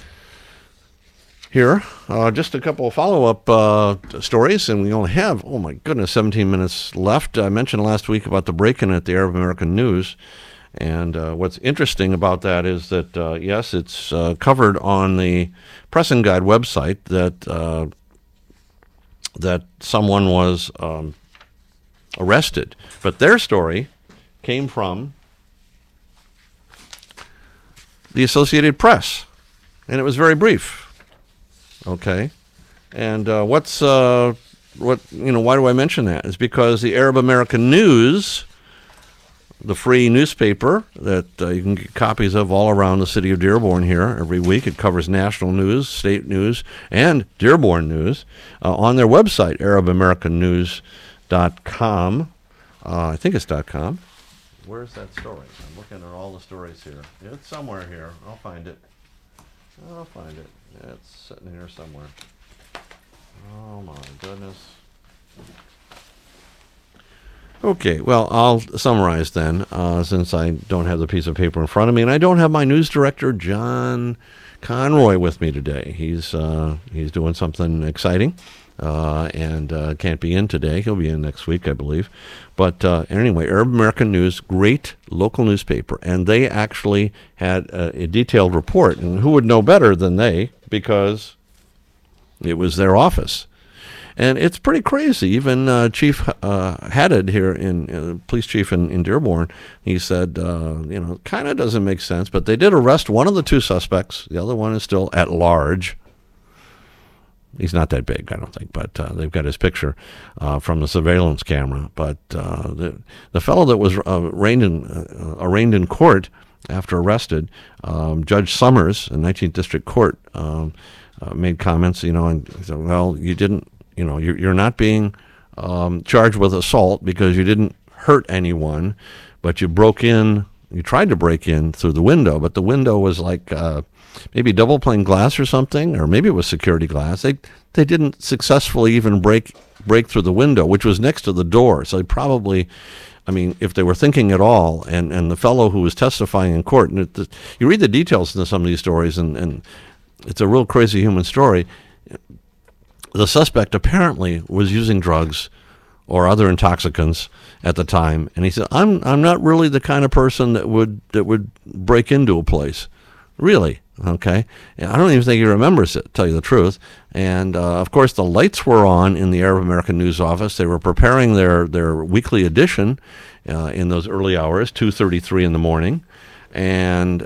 Here, just a couple of follow-up stories, and we only have, 17 minutes left. I mentioned last week about the break-in at the Arab American News, and what's interesting about that is that, yes, it's covered on the Press and Guide website, that that someone was arrested. But their story came from the Associated Press, and it was very brief. Okay, and why do I mention that? It's because the Arab American News, the free newspaper that you can get copies of all around the city of Dearborn here every week. It covers national news, state news, and Dearborn news. On their website, arabamericannews.com. I think it's .com. Where's that story? I'm looking at all the stories here. It's somewhere here. I'll find it. It's sitting here somewhere. Oh, my goodness. Okay, well, I'll summarize then, since I don't have the piece of paper in front of me, and I don't have my news director, John Conroy, with me today. He's doing something exciting, and can't be in today. He'll be in next week, I believe. But anyway, Arab American News, great local newspaper, and they actually had a detailed report, and who would know better than they, because it was their office. And it's pretty crazy. Even Chief Haddad here, police chief in Dearborn, he said, kind of doesn't make sense. But they did arrest one of the two suspects. The other one is still at large. He's not that big, I don't think, but they've got his picture from the surveillance camera. But the fellow that was arraigned in court after arrested, Judge Summers in 19th District Court, made comments, and he said, well, you didn't. You're not being charged with assault because you didn't hurt anyone, but you tried to break in through the window, but the window was like maybe double pane glass or something, or maybe it was security glass. They didn't successfully even break through the window, which was next to the door. So they probably, if they were thinking at all, and the fellow who was testifying in court, and you read the details in some of these stories, and it's a real crazy human story. The suspect apparently was using drugs or other intoxicants at the time, and he said, "I'm not really the kind of person that would break into a place, really." Okay, and I don't even think he remembers it, to tell you the truth. And of course, the lights were on in the Arab American News office. They were preparing their weekly edition in those early hours, 2:33 in the morning, and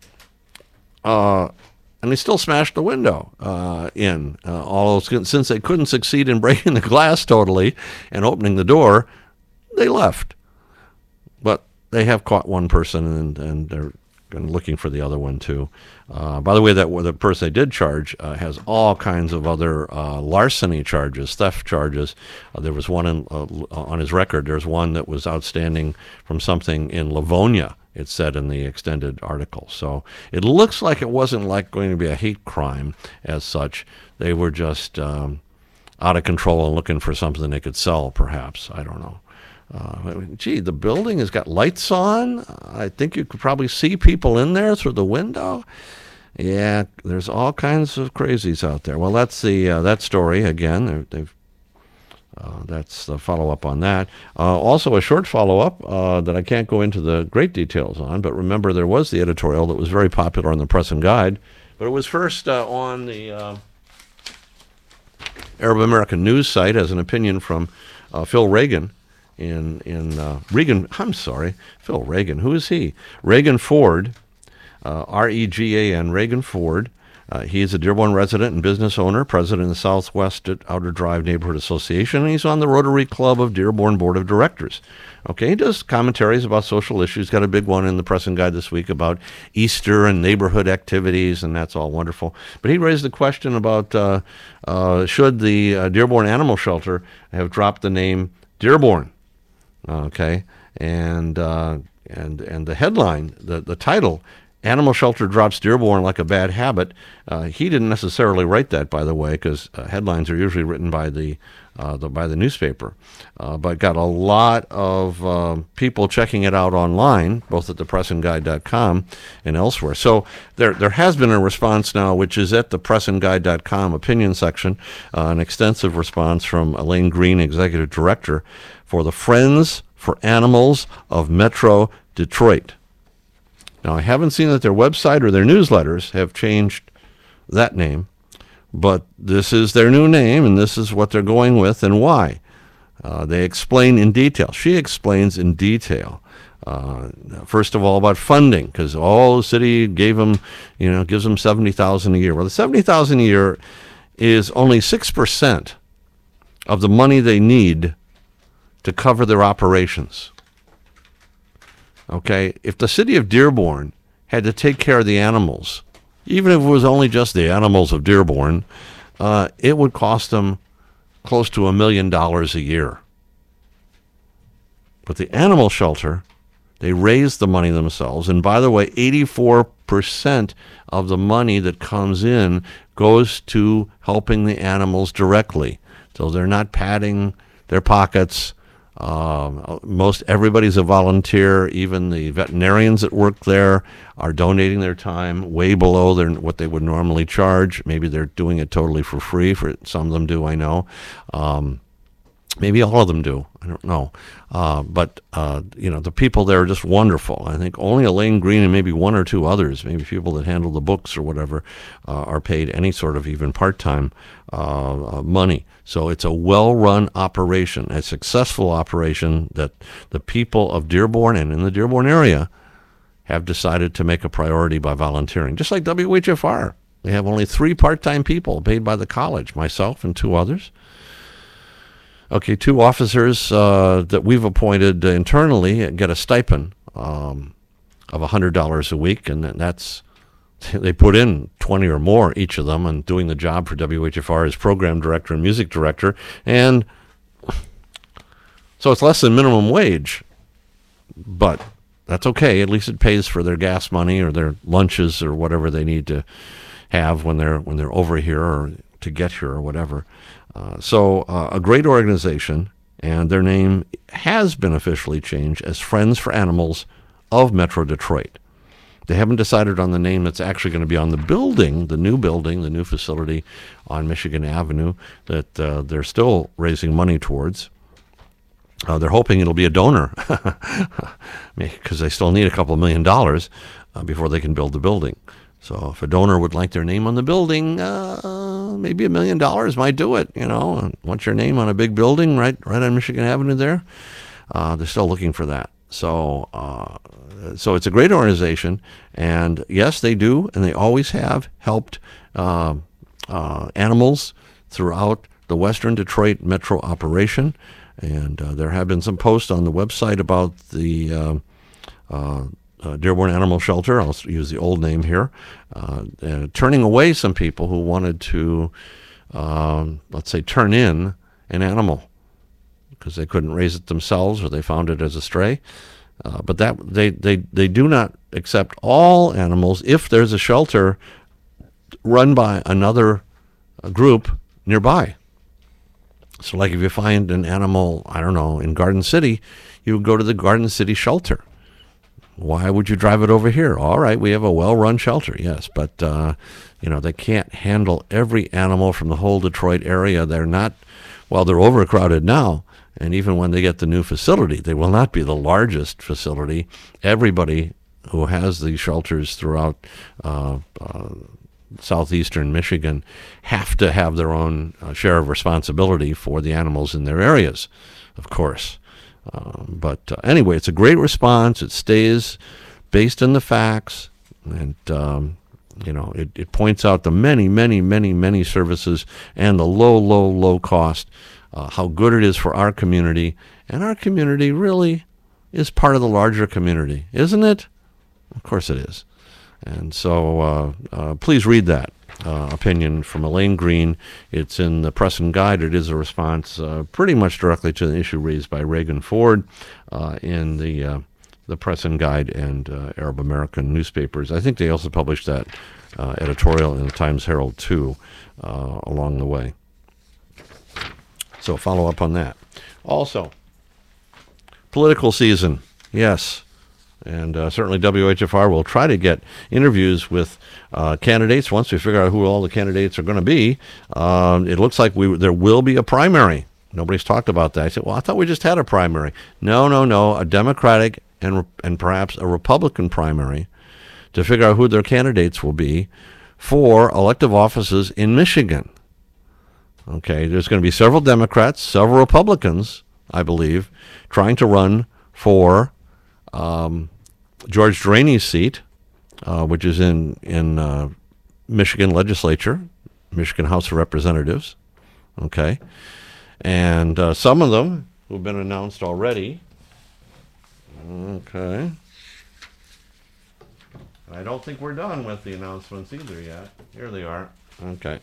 they still smashed the window in. Since they couldn't succeed in breaking the glass totally and opening the door, they left. But they have caught one person, and they're looking for the other one too. By the way, the person they did charge has all kinds of other larceny charges, theft charges. There was one on his record. There's one that was outstanding from something in Livonia, it said in the extended article. So it looks like it wasn't going to be a hate crime as such. They were just out of control and looking for something they could sell, perhaps. I don't know. The building has got lights on. I think you could probably see people in there through the window. Yeah, there's all kinds of crazies out there. Well, that's that story again. That's the follow-up on that. Also, a short follow-up that I can't go into the great details on, but remember there was the editorial that was very popular on the Press and Guide, but it was first on the Arab American News site as an opinion from Phil Reagan Phil Reagan. Who is he? Reagan Ford, Regan, Reagan Ford. He is a Dearborn resident and business owner, president of the Southwest Outer Drive Neighborhood Association, and he's on the Rotary Club of Dearborn Board of Directors. Okay, he does commentaries about social issues. Got a big one in the Press and Guide this week about Easter and neighborhood activities, and that's all wonderful. But he raised the question about should the Dearborn Animal Shelter have dropped the name Dearborn? Okay, and the headline, the title, Animal Shelter Drops Dearborn Like a Bad Habit. He didn't necessarily write that, by the way, because headlines are usually written by the newspaper. But got a lot of people checking it out online, both at thepressandguide.com and elsewhere. So there has been a response now, which is at the pressandguide.com opinion section, an extensive response from Elaine Green, executive director for the Friends for Animals of Metro Detroit. Now, I haven't seen that their website or their newsletters have changed that name, but this is their new name, and this is what they're going with and why. They explain in detail. She explains in detail. First of all, about funding, because all the city gave them, gives them $70,000 a year. Well, the $70,000 a year is only 6% of the money they need to cover their operations. Okay, if the city of Dearborn had to take care of the animals, even if it was only just the animals of Dearborn, it would cost them close to $1 million a year. But the animal shelter, they raise the money themselves. And by the way, 84% of the money that comes in goes to helping the animals directly. So they're not padding their pockets. Most everybody's a volunteer. Even the veterinarians that work there are donating their time way below what they would normally charge. Maybe they're doing it totally for free. For some of them do, I know. Maybe all of them do. I don't know. But the people there are just wonderful. I think only Elaine Green and maybe one or two others, maybe people that handle the books or whatever, are paid any sort of even part-time money. So it's a well-run operation, a successful operation that the people of Dearborn and in the Dearborn area have decided to make a priority by volunteering. Just like WHFR. They have only 3 part-time people paid by the college, myself and 2 others. Okay, 2 officers that we've appointed internally get a stipend of $100 a week, and that's they put in 20 or more, each of them, and doing the job for WHFR as program director and music director, and so it's less than minimum wage, but that's okay. At least it pays for their gas money or their lunches or whatever they need to have when they're over here or to get here or whatever. So a great organization, and their name has been officially changed as Friends for Animals of Metro Detroit. They haven't decided on the name that's actually going to be on the building, the new facility on Michigan Avenue that they're still raising money towards. They're hoping it'll be a donor because they still need a couple $1 million before they can build the building. So if a donor would like their name on the building, maybe $1 million might do it. Want your name on a big building right on Michigan Avenue there? They're still looking for that. So it's a great organization, and yes, they do, and they always have helped animals throughout the Western Detroit metro operation. And there have been some posts on the website about the Dearborn Animal Shelter. I'll use the old name here, turning away some people who wanted to, let's say, turn in an animal because they couldn't raise it themselves or they found it as a stray. But that they do not accept all animals if there's a shelter run by another group nearby. So like if you find an animal, I don't know, in Garden City, you would go to the Garden City shelter. Why would you drive it over here? All right, we have a well-run shelter, yes, but they can't handle every animal from the whole Detroit area. They're not, well, they're overcrowded now, and even when they get the new facility, they will not be the largest facility. Everybody who has these shelters throughout southeastern Michigan have to have their own share of responsibility for the animals in their areas, of course. But anyway, it's a great response. It stays based on the facts, and it points out the many services and the low cost, how good it is for our community, and our community really is part of the larger community, isn't it? Of course it is. And so please read that opinion from Elaine Green. It's in the Press and Guide. It is a response pretty much directly to the issue raised by Reagan Ford in the Press and Guide and Arab American newspapers. I think they also published that editorial in the Times Herald too along the way. So follow up on that. Also, political season, yes. And certainly WHFR will try to get interviews with candidates once we figure out who all the candidates are going to be. It looks like there will be a primary. Nobody's talked about that. I said, well, I thought we just had a primary. No. A Democratic and perhaps a Republican primary to figure out who their candidates will be for elective offices in Michigan. Okay, there's going to be several Democrats, several Republicans, I believe, trying to run for George Delaney's seat, which is in Michigan legislature, Michigan House of Representatives. Okay, and some of them who've been announced already. Okay. I don't think we're done with the announcements either yet. Here they are. Okay.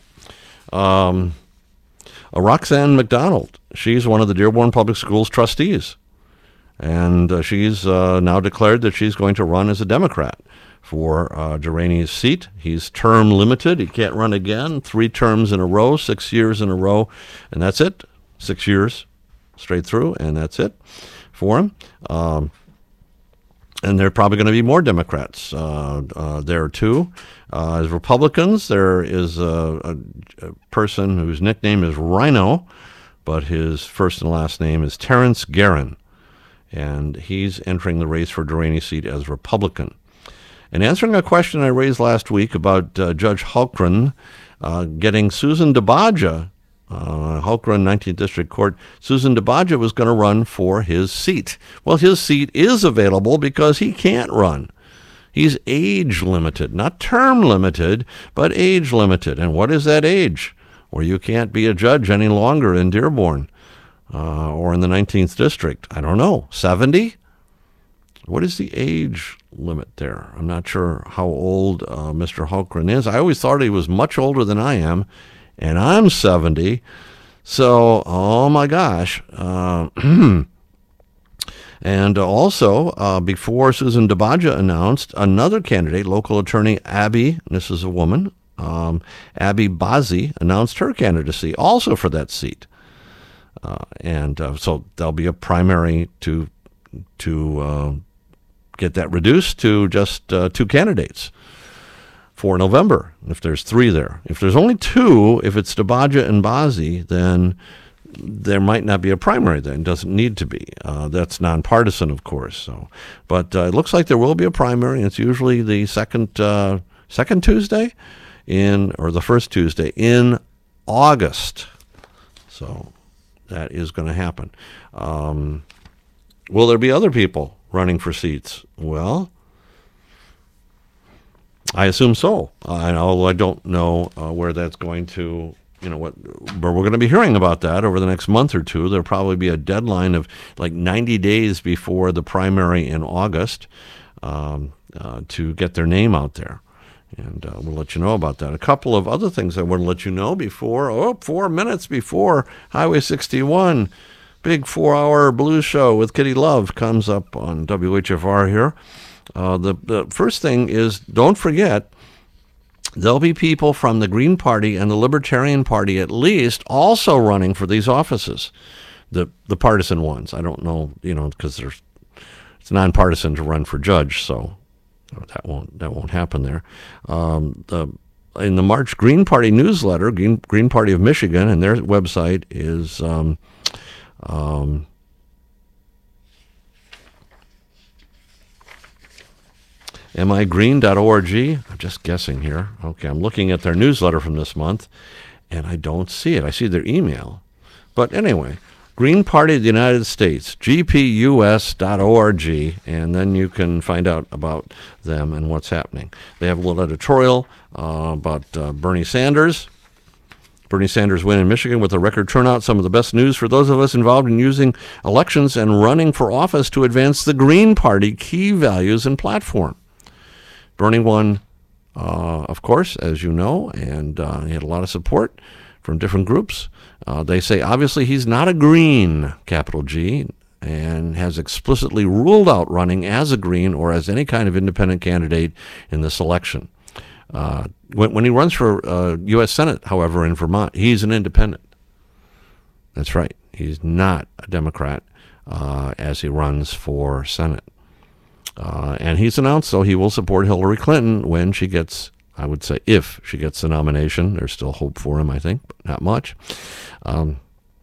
Roxanne McDonald. She's one of the Dearborn Public Schools trustees. And she's now declared that she's going to run as a Democrat for Delaney's seat. He's term limited. He can't run again. 3 terms in a row, 6 years in a row, and that's it. 6 years straight through, and that's it for him. And there are probably going to be more Democrats there, too. As Republicans, there is a person whose nickname is Rhino, but his first and last name is Terrence Guerin. And he's entering the race for Delaney's seat as Republican. And answering a question I raised last week about Judge Hultgren getting Susan DeBaja, Hultgren 19th District Court, Susan DeBaja was going to run for his seat. Well, his seat is available because he can't run. He's age limited, not term limited, but age limited. And what is that age? Where you can't be a judge any longer in Dearborn or in the 19th District. I don't know, 70? What is the age limit there? I'm not sure how old Mr. Hultgren is. I always thought he was much older than I am, and I'm 70. So, oh my gosh. And also, before Susan DeBaja announced, another candidate, local attorney Abby, this is a woman, Abby Bazzi, announced her candidacy also for that seat. So there'll be a primary to get that reduced to just 2 candidates for November, if there's 3 there. If there's only 2, if it's DeBaja and Bazzi, then there might not be a primary then. It doesn't need to be. That's nonpartisan, of course. So, but it looks like there will be a primary. It's usually the second Tuesday or the first Tuesday in August. So that is going to happen. Will there be other people running for seats? Well, I assume so. Although I don't know where that's going to, but we're going to be hearing about that over the next month or two. There'll probably be a deadline of like 90 days before the primary in August to get their name out there. And we'll let you know about that. A couple of other things I want to let you know before, 4 minutes before Highway 61. Big 4-hour blues show with Kitty Love comes up on WHFR here. The first thing is, don't forget, there'll be people from the Green Party and the Libertarian Party at least also running for these offices, the partisan ones. I don't know, because it's nonpartisan to run for judge, so that won't happen there. In the March Green Party newsletter, Green Party of Michigan, and their website is migreen.org. I'm just guessing here. Okay, I'm looking at their newsletter from this month, and I don't see it. I see their email. But anyway, Green Party of the United States, gpus.org, and then you can find out about them and what's happening. They have a little editorial about Bernie Sanders. Bernie Sanders win in Michigan with a record turnout. Some of the best news for those of us involved in using elections and running for office to advance the Green Party key values and platform. Bernie won, of course, as you know, and he had a lot of support from different groups. They say, obviously, he's not a Green, capital G, and has explicitly ruled out running as a Green or as any kind of independent candidate in this election. When he runs for U.S. Senate, however, in Vermont, he's an independent. That's right. He's not a Democrat as he runs for Senate. And he's announced, though, he will support Hillary Clinton when she gets, I would say, if she gets the nomination. There's still hope for him, I think, but not much.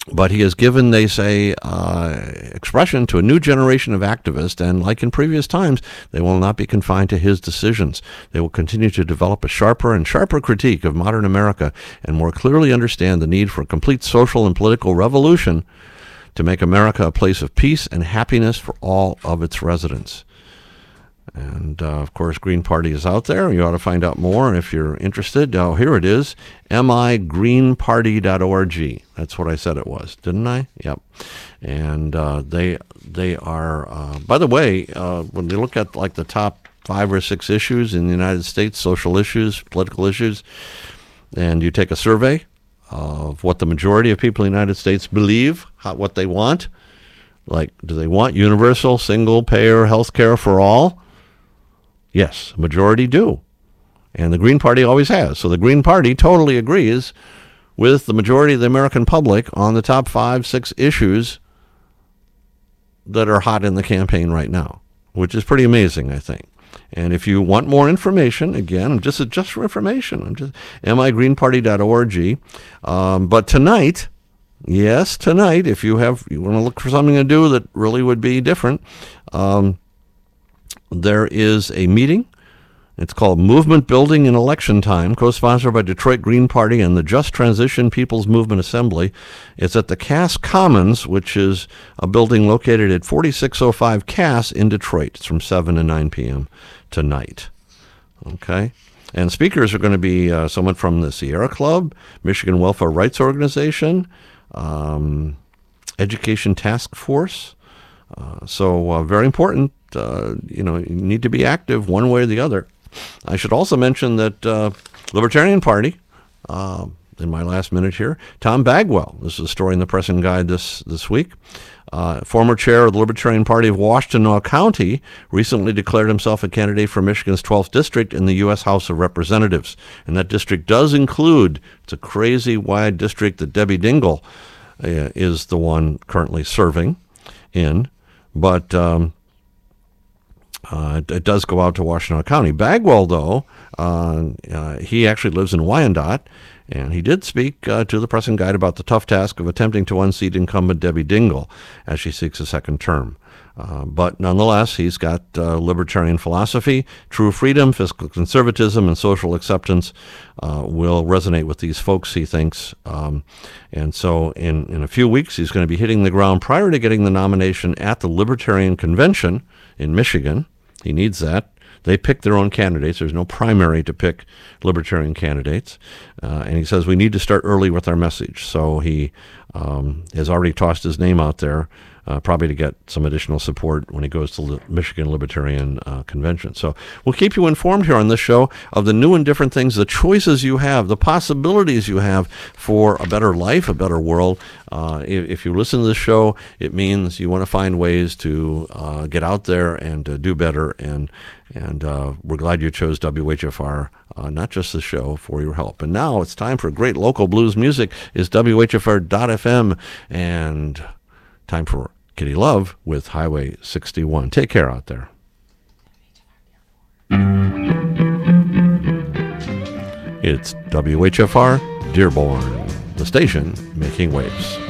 But he has given, they say, expression to a new generation of activists, and like in previous times, they will not be confined to his decisions. They will continue to develop a sharper and sharper critique of modern America and more clearly understand the need for a complete social and political revolution to make America a place of peace and happiness for all of its residents. And, of course, Green Party is out there. You ought to find out more if you're interested. Oh, here it is, migreenparty.org. That's what I said it was, didn't I? Yep. And they are, by the way, when you look at like the top 5 or 6 issues in the United States, social issues, political issues, and you take a survey of what the majority of people in the United States believe, what they want, like do they want universal, single-payer health care for all? Yes, majority do. And the Green Party always has. So the Green Party totally agrees with the majority of the American public on the top 5, 6 issues that are hot in the campaign right now, which is pretty amazing, I think. And if you want more information, again, just for information, I'm just migreenparty.org. But tonight, yes, tonight, if you want to look for something to do that really would be different, there is a meeting. It's called Movement Building in Election Time, co-sponsored by Detroit Green Party and the Just Transition People's Movement Assembly. It's at the Cass Commons, which is a building located at 4605 Cass in Detroit. It's from 7 to 9 p.m. tonight. Okay? And speakers are going to be someone from the Sierra Club, Michigan Welfare Rights Organization, Education Task Force. So very important. You need to be active one way or the other. I should also mention that Libertarian Party, in my last minute here, Tom Bagwell, this is a story in the Press and Guide this week, former chair of the Libertarian Party of Washtenaw County, recently declared himself a candidate for Michigan's 12th district in the U.S. House of Representatives. And that district does include, it's a crazy wide district that Debbie Dingell is the one currently serving in, but it does go out to Washtenaw County. Bagwell, though, he actually lives in Wyandotte, and he did speak to the Press and Guide about the tough task of attempting to unseat incumbent Debbie Dingell as she seeks a second term. But nonetheless, he's got libertarian philosophy, true freedom, fiscal conservatism, and social acceptance will resonate with these folks, he thinks. And so in a few weeks, he's going to be hitting the ground prior to getting the nomination at the Libertarian Convention in Michigan. He needs that. They pick their own candidates. There's no primary to pick Libertarian candidates. And he says we need to start early with our message. So he has already tossed his name out there, probably to get some additional support when he goes to the Michigan Libertarian Convention. So we'll keep you informed here on this show of the new and different things, the choices you have, the possibilities you have for a better life, a better world. If you listen to this show, it means you want to find ways to get out there and do better. And we're glad you chose WHFR, not just the show, for your help. And now it's time for great local blues music. Is WHFR.FM, and time for Kitty Love with Highway 61. Take care out there. It's WHFR Dearborn, the station making waves.